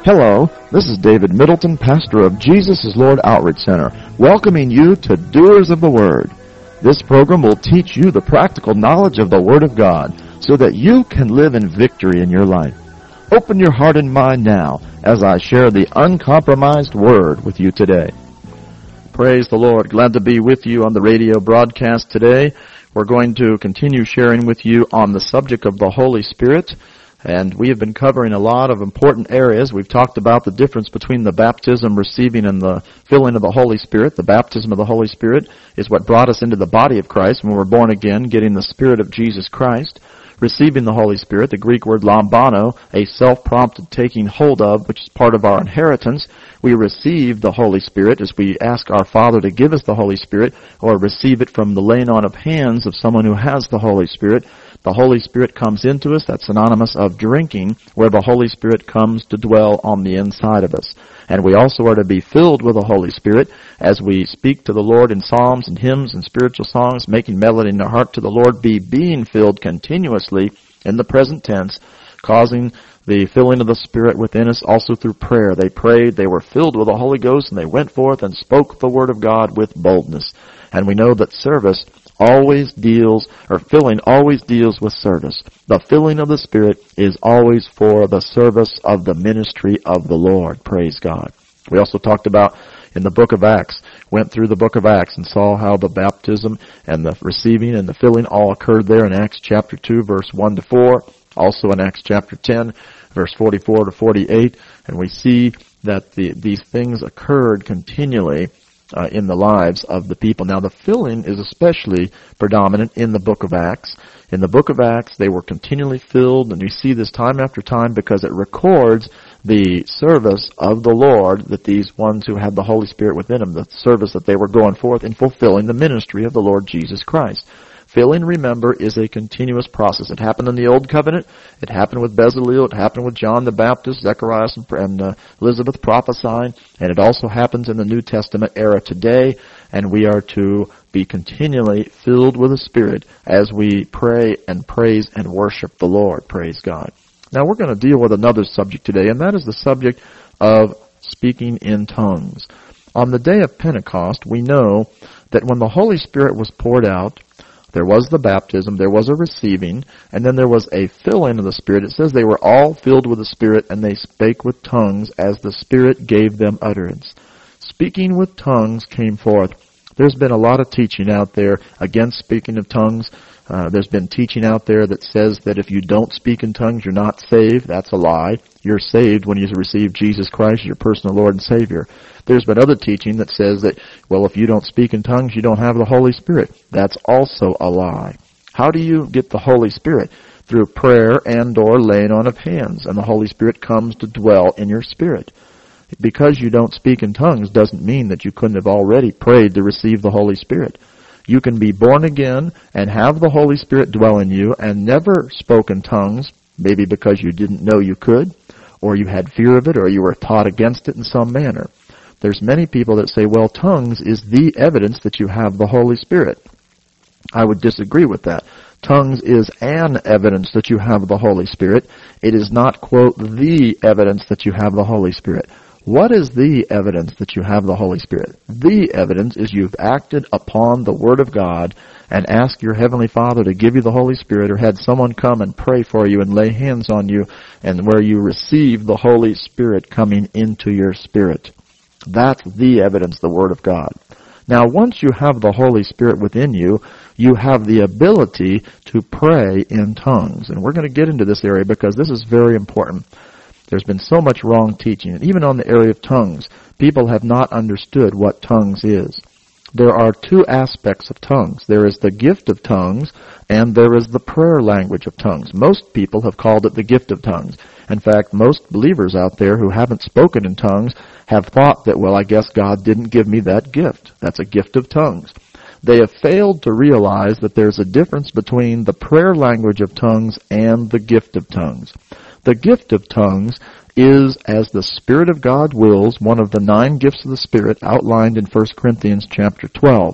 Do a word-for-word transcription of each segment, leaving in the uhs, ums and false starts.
Hello, this is David Middleton, pastor of Jesus is Lord Outreach Center, welcoming you to Doers of the Word. This program will teach you the practical knowledge of the Word of God so that you can live in victory in your life. Open your heart and mind now as I share the uncompromised Word with you today. Praise the Lord. Glad to be with you on the radio broadcast today. We're going to continue sharing with you on the subject of the Holy Spirit. And we have been covering a lot of important areas. We've talked about the difference between the baptism, receiving, and the filling of the Holy Spirit. The baptism of the Holy Spirit is what brought us into the body of Christ when we were born again, getting the Spirit of Jesus Christ. Receiving the Holy Spirit, the Greek word lambano, a self-prompted taking hold of, which is part of our inheritance. We receive the Holy Spirit as we ask our Father to give us the Holy Spirit, or receive it from the laying on of hands of someone who has the Holy Spirit. The Holy Spirit comes into us. That's synonymous of drinking, where the Holy Spirit comes to dwell on the inside of us. And we also are to be filled with the Holy Spirit as we speak to the Lord in psalms and hymns and spiritual songs, making melody in our heart to the Lord, be being filled continuously in the present tense, causing the filling of the Spirit within us also through prayer. They prayed, they were filled with the Holy Ghost, and they went forth and spoke the Word of God with boldness. And we know that service always deals, or filling always deals with service. The filling of the Spirit is always for the service of the ministry of the Lord. Praise God. We also talked about in the book of Acts, went through the book of Acts and saw how the baptism and the receiving and the filling all occurred there in Acts chapter two, verse one to four. Also in Acts chapter ten, verse forty-four to forty-eight. And we see that the, these things occurred continually Uh, in the lives of the people. Now, the filling is especially predominant in the book of Acts. In the book of Acts, they were continually filled, and you see this time after time because it records the service of the Lord, that these ones who had the Holy Spirit within them, the service that they were going forth in fulfilling the ministry of the Lord Jesus Christ. Filling, remember, is a continuous process. It happened in the Old Covenant. It happened with Bezalel. It happened with John the Baptist, Zechariah, and uh, Elizabeth prophesying. And it also happens in the New Testament era today. And we are to be continually filled with the Spirit as we pray and praise and worship the Lord. Praise God. Now we're going to deal with another subject today, and that is the subject of speaking in tongues. On the day of Pentecost, we know that when the Holy Spirit was poured out, there was the baptism, there was a receiving, and then there was a filling of the Spirit. It says they were all filled with the Spirit, and they spake with tongues as the Spirit gave them utterance. Speaking with tongues came forth. There's been a lot of teaching out there against speaking of tongues. Uh, there's been teaching out there that says that if you don't speak in tongues, you're not saved. That's a lie. You're saved when you receive Jesus Christ as your personal Lord and Savior. There's been other teaching that says that, well, if you don't speak in tongues, you don't have the Holy Spirit. That's also a lie. How do you get the Holy Spirit? Through prayer and or laying on of hands, and the Holy Spirit comes to dwell in your spirit. Because you don't speak in tongues doesn't mean that you couldn't have already prayed to receive the Holy Spirit. You can be born again and have the Holy Spirit dwell in you and never spoke in tongues, maybe because you didn't know you could, or you had fear of it, or you were taught against it in some manner. There's many people that say, well, tongues is the evidence that you have the Holy Spirit. I would disagree with that. Tongues is an evidence that you have the Holy Spirit. It is not, quote, the evidence that you have the Holy Spirit. What is the evidence that you have the Holy Spirit? The evidence is you've acted upon the Word of God and asked your Heavenly Father to give you the Holy Spirit, or had someone come and pray for you and lay hands on you, and where you receive the Holy Spirit coming into your spirit. That's the evidence, the Word of God. Now, once you have the Holy Spirit within you, you have the ability to pray in tongues. And we're going to get into this area because this is very important. There's been so much wrong teaching. And even on the area of tongues, people have not understood what tongues is. There are two aspects of tongues. There is the gift of tongues, and there is the prayer language of tongues. Most people have called it the gift of tongues. In fact, most believers out there who haven't spoken in tongues have thought that, well, I guess God didn't give me that gift. That's a gift of tongues. They have failed to realize that there's a difference between the prayer language of tongues and the gift of tongues. The gift of tongues is, as the Spirit of God wills, one of the nine gifts of the Spirit outlined in First Corinthians chapter twelve.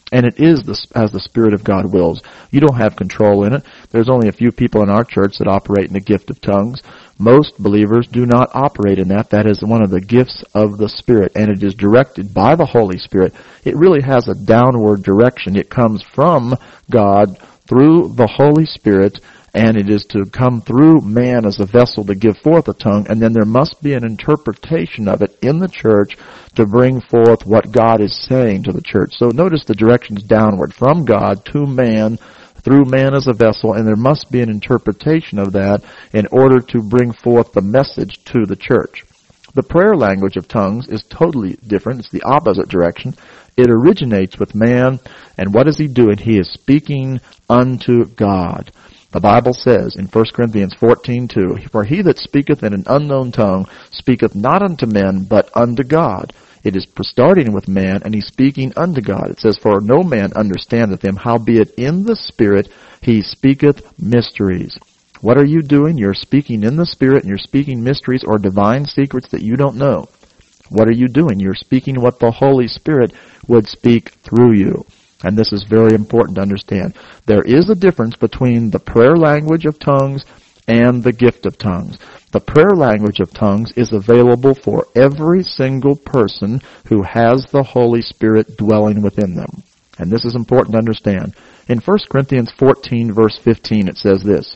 And it is the, as the Spirit of God wills. You don't have control in it. There's only a few people in our church that operate in the gift of tongues. Most believers do not operate in that. That is one of the gifts of the Spirit, and it is directed by the Holy Spirit. It really has a downward direction. It comes from God through the Holy Spirit, and it is to come through man as a vessel to give forth a tongue, and then there must be an interpretation of it in the church to bring forth what God is saying to the church. So notice the direction's downward, from God to man, through man as a vessel, and there must be an interpretation of that in order to bring forth the message to the church. The prayer language of tongues is totally different. It's the opposite direction. It originates with man, and what is he doing? He is speaking unto God. The Bible says in First Corinthians fourteen two, "For he that speaketh in an unknown tongue speaketh not unto men, but unto God." It is starting with man, and he's speaking unto God. It says, "For no man understandeth him, howbeit in the Spirit he speaketh mysteries." What are you doing? You're speaking in the Spirit, and you're speaking mysteries or divine secrets that you don't know. What are you doing? You're speaking what the Holy Spirit would speak through you. And this is very important to understand. There is a difference between the prayer language of tongues and the gift of tongues. The prayer language of tongues is available for every single person who has the Holy Spirit dwelling within them. And this is important to understand. In First Corinthians fourteen, verse fifteen, it says this,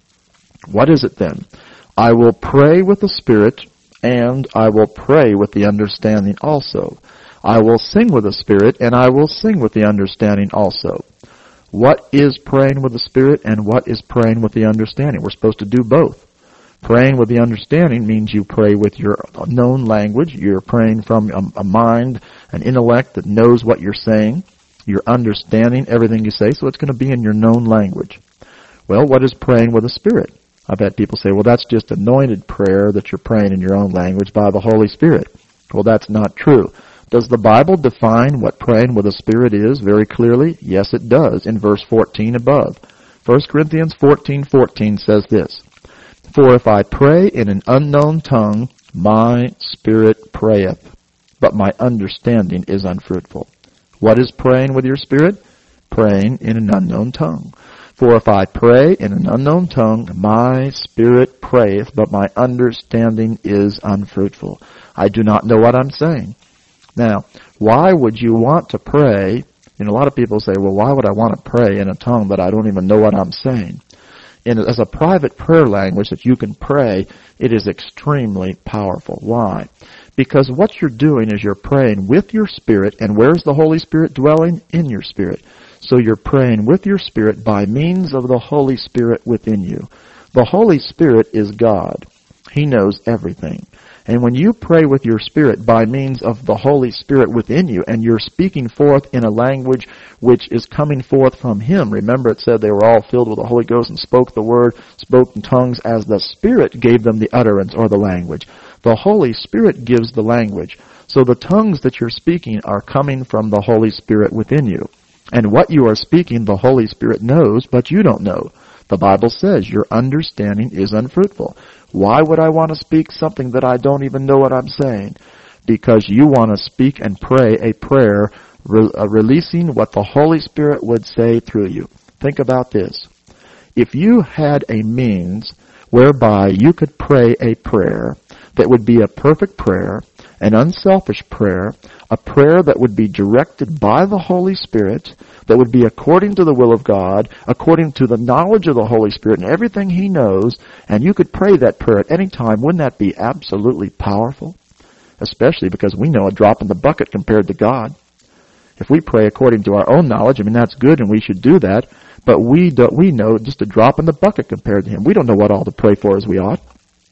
"What is it then? I will pray with the Spirit, and I will pray with the understanding also. I will sing with the Spirit, and I will sing with the understanding also." What is praying with the Spirit, and what is praying with the understanding? We're supposed to do both. Praying with the understanding means you pray with your known language. You're praying from a, a mind, an intellect that knows what you're saying. You're understanding everything you say, so it's going to be in your known language. Well, what is praying with the Spirit? I've had people say, well, that's just anointed prayer that you're praying in your own language by the Holy Spirit. Well, that's not true. Does the Bible define what praying with the Spirit is very clearly? Yes, it does, in verse fourteen above. First Corinthians fourteen fourteen says this, "For if I pray in an unknown tongue, my spirit prayeth, but my understanding is unfruitful." What is praying with your spirit? Praying in an unknown tongue. "For if I pray in an unknown tongue, my spirit prayeth, but my understanding is unfruitful." I do not know what I'm saying. Now, why would you want to pray? You know, a lot of people say, well, why would I want to pray in a tongue that I don't even know what I'm saying? In, as a private prayer language that you can pray, it is extremely powerful. Why? Because what you're doing is you're praying with your spirit, and where's the Holy Spirit dwelling? In your spirit. So you're praying with your spirit by means of the Holy Spirit within you. The Holy Spirit is God. He knows everything. And when you pray with your spirit by means of the Holy Spirit within you, and you're speaking forth in a language which is coming forth from Him, remember it said they were all filled with the Holy Ghost and spoke the word, spoke in tongues as the Spirit gave them the utterance or the language. The Holy Spirit gives the language. So the tongues that you're speaking are coming from the Holy Spirit within you. And what you are speaking, the Holy Spirit knows, but you don't know. The Bible says your understanding is unfruitful. Why would I want to speak something that I don't even know what I'm saying? Because you want to speak and pray a prayer re- uh, releasing what the Holy Spirit would say through you. Think about this. If you had a means whereby you could pray a prayer that would be a perfect prayer, an unselfish prayer, a prayer that would be directed by the Holy Spirit, that would be according to the will of God, according to the knowledge of the Holy Spirit and everything He knows, and you could pray that prayer at any time, wouldn't that be absolutely powerful? Especially because we know a drop in the bucket compared to God. If we pray according to our own knowledge, I mean, that's good and we should do that, but we don't, we know just a drop in the bucket compared to Him. We don't know what all to pray for as we ought.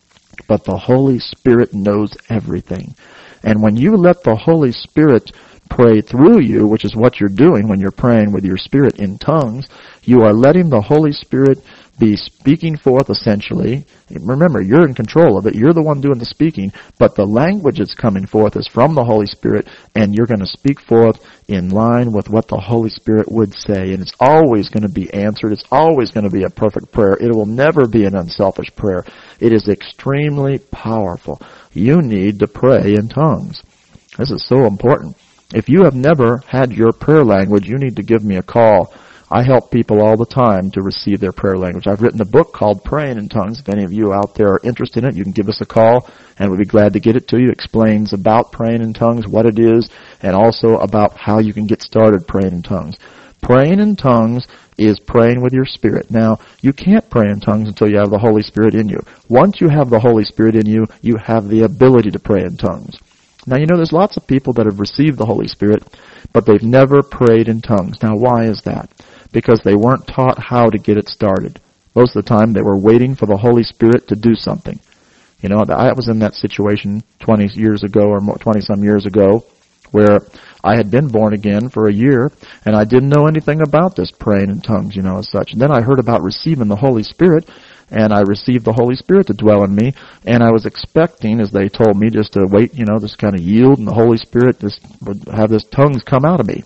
But the Holy Spirit knows everything. And when you let the Holy Spirit pray through you, which is what you're doing when you're praying with your spirit in tongues, you are letting the Holy Spirit be speaking forth essentially. Remember, you're in control of it. You're the one doing the speaking, but the language that's coming forth is from the Holy Spirit, and you're going to speak forth in line with what the Holy Spirit would say. And it's always going to be answered. It's always going to be a perfect prayer. It will never be an unselfish prayer. It is extremely powerful. You need to pray in tongues. This is so important. If you have never had your prayer language, you need to give me a call. I help people all the time to receive their prayer language. I've written a book called Praying in Tongues. If any of you out there are interested in it, you can give us a call, and we'd be glad to get it to you. It explains about praying in tongues, what it is, and also about how you can get started praying in tongues. Praying in tongues is praying with your spirit. Now, you can't pray in tongues until you have the Holy Spirit in you. Once you have the Holy Spirit in you, you have the ability to pray in tongues. Now, you know, there's lots of people that have received the Holy Spirit, but they've never prayed in tongues. Now, why is that? Because they weren't taught how to get it started. Most of the time, they were waiting for the Holy Spirit to do something. You know, I was in that situation twenty years ago or twenty-some years ago where I had been born again for a year, and I didn't know anything about this praying in tongues, you know, as such. And then I heard about receiving the Holy Spirit, and I received the Holy Spirit to dwell in me, and I was expecting, as they told me, just to wait, you know, just kind of yield, and the Holy Spirit just would have this tongues come out of me.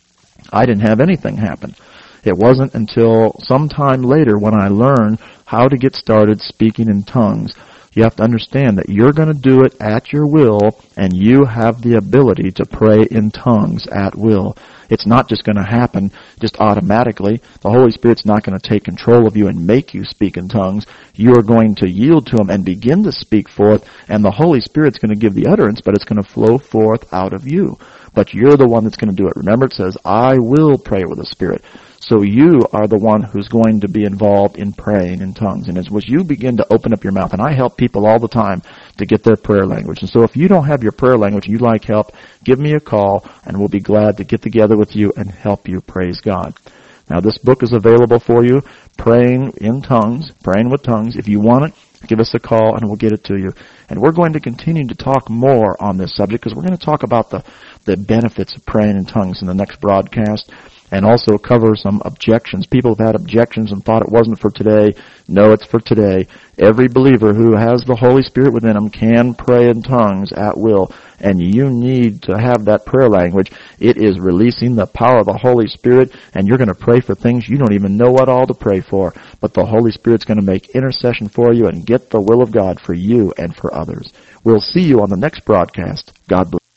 I didn't have anything happen. It wasn't until some time later when I learned how to get started speaking in tongues. You have to understand that you're going to do it at your will, and you have the ability to pray in tongues at will. It's not just going to happen just automatically. The Holy Spirit's not going to take control of you and make you speak in tongues. You are going to yield to Him and begin to speak forth, and the Holy Spirit's going to give the utterance, but it's going to flow forth out of you. But you're the one that's going to do it. Remember, it says, I will pray with the Spirit. So you are the one who's going to be involved in praying in tongues. And as you begin to open up your mouth, and I help people all the time to get their prayer language. And so if you don't have your prayer language and you'd like help, give me a call, and we'll be glad to get together with you and help you. Praise God. Now, this book is available for you, Praying in Tongues, Praying with Tongues. If you want it, give us a call, and we'll get it to you. And we're going to continue to talk more on this subject, because we're going to talk about the, the benefits of praying in tongues in the next broadcast, and also cover some objections. People have had objections and thought it wasn't for today. No, it's for today. Every believer who has the Holy Spirit within them can pray in tongues at will, and you need to have that prayer language. It is releasing the power of the Holy Spirit, and you're going to pray for things you don't even know what all to pray for, but the Holy Spirit's going to make intercession for you and get the will of God for you and for others. We'll see you on the next broadcast. God bless.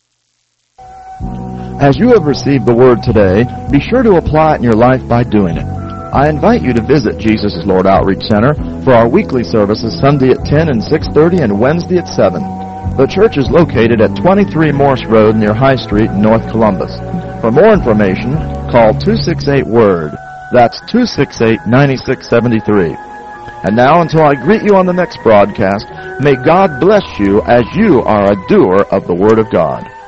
As you have received the Word today, be sure to apply it in your life by doing it. I invite you to visit Jesus is Lord Outreach Center for our weekly services Sunday at ten and six thirty and Wednesday at seven. The church is located at twenty-three Morse Road near High Street in North Columbus. For more information, call two six eight WORD. That's two six eight, nine six seven three. And now, until I greet you on the next broadcast, may God bless you as you are a doer of the Word of God.